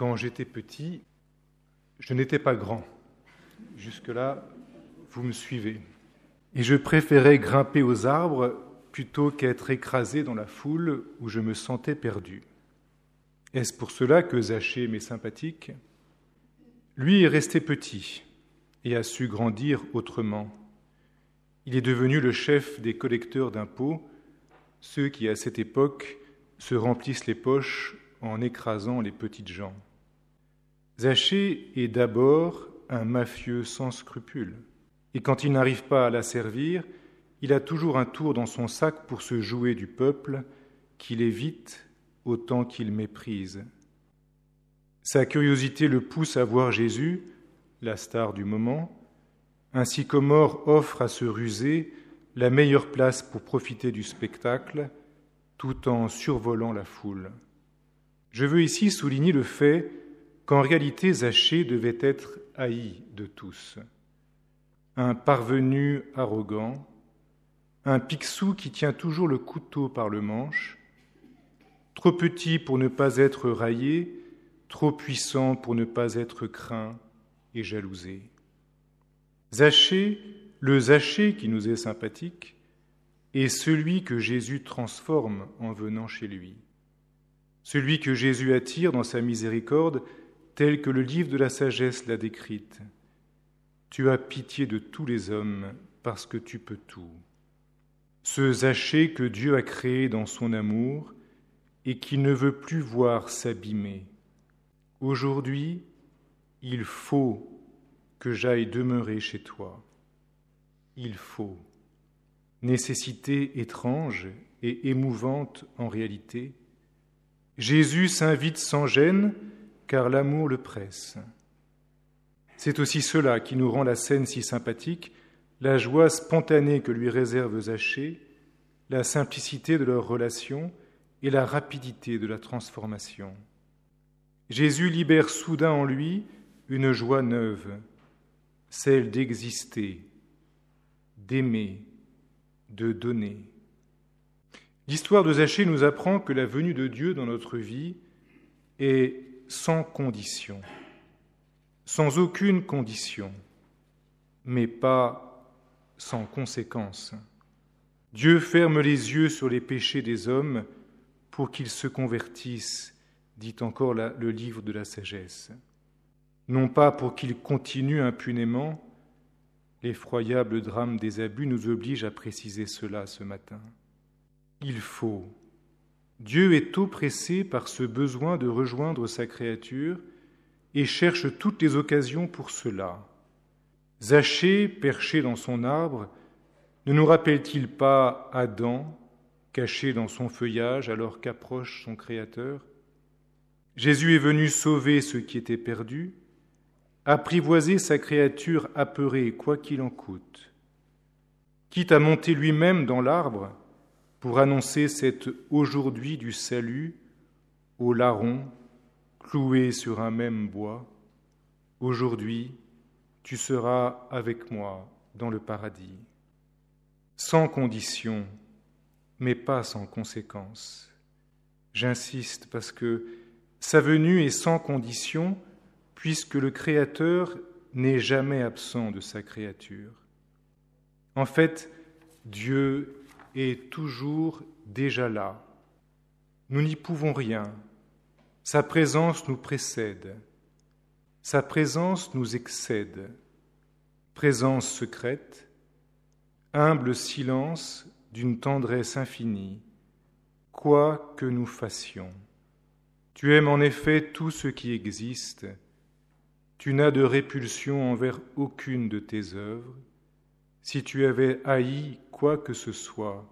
Quand j'étais petit, je n'étais pas grand. Jusque-là, vous me suivez. Et je préférais grimper aux arbres plutôt qu'être écrasé dans la foule où je me sentais perdu. Est-ce pour cela que Zachée m'est sympathique ? Lui est resté petit et a su grandir autrement. Il est devenu le chef des collecteurs d'impôts, ceux qui, à cette époque, se remplissent les poches en écrasant les petites gens. Zachée est d'abord un mafieux sans scrupules. Et quand il n'arrive pas à la servir, il a toujours un tour dans son sac pour se jouer du peuple, qu'il évite autant qu'il méprise. Sa curiosité le pousse à voir Jésus, la star du moment. Un sycomore offre à se ruser la meilleure place pour profiter du spectacle, tout en survolant la foule. Je veux ici souligner le fait qu'en réalité Zachée devait être haï de tous. Un parvenu arrogant, un picsou qui tient toujours le couteau par le manche, trop petit pour ne pas être raillé, trop puissant pour ne pas être craint et jalousé. Zachée, le Zachée qui nous est sympathique, est celui que Jésus transforme en venant chez lui. Celui que Jésus attire dans sa miséricorde, tel que le livre de la sagesse l'a décrite. Tu as pitié de tous les hommes parce que tu peux tout. Ce Zachée que Dieu a créé dans son amour et qui ne veut plus voir s'abîmer. Aujourd'hui, il faut que j'aille demeurer chez toi. Il faut. Nécessité étrange et émouvante en réalité. Jésus s'invite sans gêne, car l'amour le presse. C'est aussi cela qui nous rend la scène si sympathique, la joie spontanée que lui réserve Zachée, la simplicité de leur relation et la rapidité de la transformation. Jésus libère soudain en lui une joie neuve, celle d'exister, d'aimer, de donner. L'histoire de Zachée nous apprend que la venue de Dieu dans notre vie est sans condition, sans aucune condition, mais pas sans conséquence. Dieu ferme les yeux sur les péchés des hommes pour qu'ils se convertissent, dit encore le livre de la sagesse. Non pas pour qu'ils continuent impunément, l'effroyable drame des abus nous oblige à préciser cela ce matin. Il faut. Dieu est oppressé par ce besoin de rejoindre sa créature et cherche toutes les occasions pour cela. Zachée, perché dans son arbre, ne nous rappelle-t-il pas Adam, caché dans son feuillage alors qu'approche son Créateur ? Jésus est venu sauver ceux qui étaient perdus, apprivoiser sa créature apeurée quoi qu'il en coûte. Quitte à monter lui-même dans l'arbre pour annoncer cet aujourd'hui du salut au larron cloué sur un même bois, aujourd'hui tu seras avec moi dans le paradis. Sans condition, mais pas sans conséquence. J'insiste parce que sa venue est sans condition puisque le Créateur n'est jamais absent de sa créature. En fait, Dieu est toujours déjà là. Nous n'y pouvons rien. Sa présence nous précède. Sa présence nous excède. Présence secrète, humble silence d'une tendresse infinie, quoi que nous fassions. Tu aimes en effet tout ce qui existe. Tu n'as de répulsion envers aucune de tes œuvres. Si tu avais haï quoi que ce soit,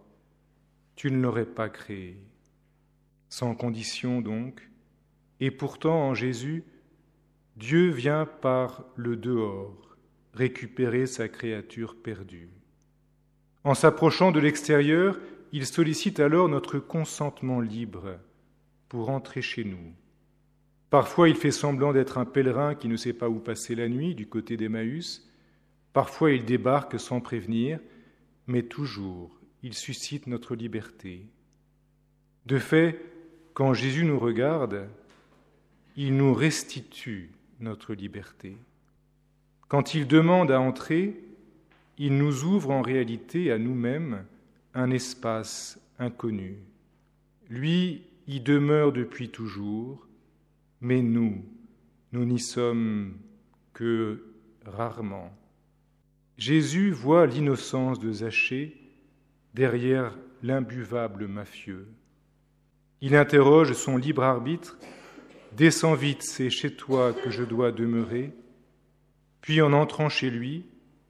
tu ne l'aurais pas créé. Sans condition donc, et pourtant en Jésus, Dieu vient par le dehors récupérer sa créature perdue. En s'approchant de l'extérieur, il sollicite alors notre consentement libre pour entrer chez nous. Parfois, il fait semblant d'être un pèlerin qui ne sait pas où passer la nuit du côté d'Emmaüs. Parfois, il débarque sans prévenir, mais toujours, il suscite notre liberté. De fait, quand Jésus nous regarde, il nous restitue notre liberté. Quand il demande à entrer, il nous ouvre en réalité à nous-mêmes un espace inconnu. Lui y demeure depuis toujours, mais nous n'y sommes que rarement. Jésus voit l'innocence de Zachée derrière l'imbuvable mafieux. Il interroge son libre arbitre « Descends vite, c'est chez toi que je dois demeurer ». Puis en entrant chez lui,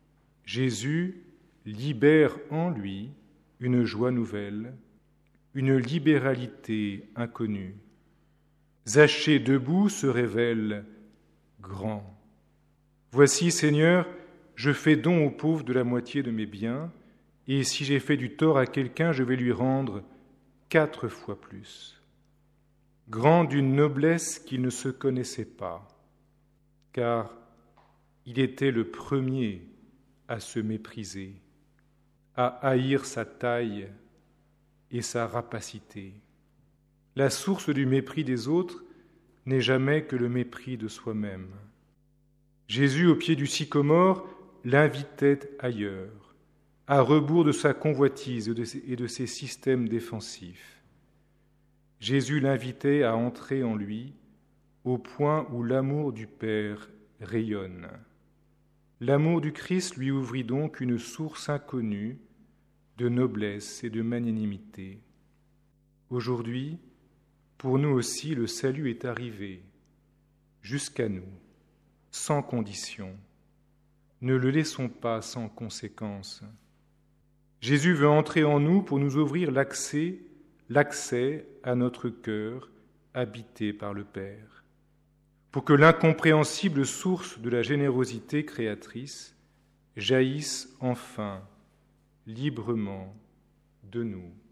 Jésus libère en lui une joie nouvelle, une libéralité inconnue. Zachée debout se révèle grand. « Voici, Seigneur, je fais don aux pauvres de la moitié de mes biens, et si j'ai fait du tort à quelqu'un, je vais lui rendre 4 fois plus. » Grand d'une noblesse qu'il ne se connaissait pas, car il était le premier à se mépriser, à haïr sa taille et sa rapacité. La source du mépris des autres n'est jamais que le mépris de soi-même. Jésus, au pied du sycomore, l'invitait ailleurs, à rebours de sa convoitise et de ses systèmes défensifs. Jésus l'invitait à entrer en lui, au point où l'amour du Père rayonne. L'amour du Christ lui ouvrit donc une source inconnue de noblesse et de magnanimité. Aujourd'hui, pour nous aussi, le salut est arrivé, jusqu'à nous, sans condition. Ne le laissons pas sans conséquence. Jésus veut entrer en nous pour nous ouvrir l'accès à notre cœur habité par le Père, pour que l'incompréhensible source de la générosité créatrice jaillisse enfin librement de nous.